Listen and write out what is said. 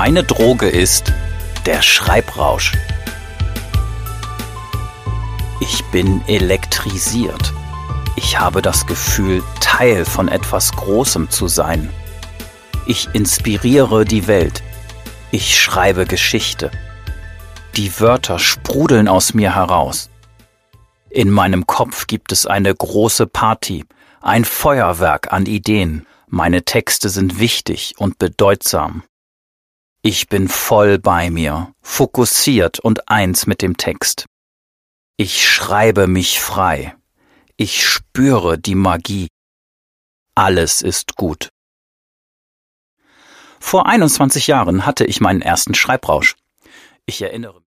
Meine Droge ist der Schreibrausch. Ich bin elektrisiert. Ich habe das Gefühl, Teil von etwas Großem zu sein. Ich inspiriere die Welt. Ich schreibe Geschichte. Die Wörter sprudeln aus mir heraus. In meinem Kopf gibt es eine große Party, ein Feuerwerk an Ideen. Meine Texte sind wichtig und bedeutsam. Ich bin voll bei mir, fokussiert und eins mit dem Text. Ich schreibe mich frei. Ich spüre die Magie. Alles ist gut. Vor 21 Jahren hatte ich meinen ersten Schreibrausch. Ich erinnere mich.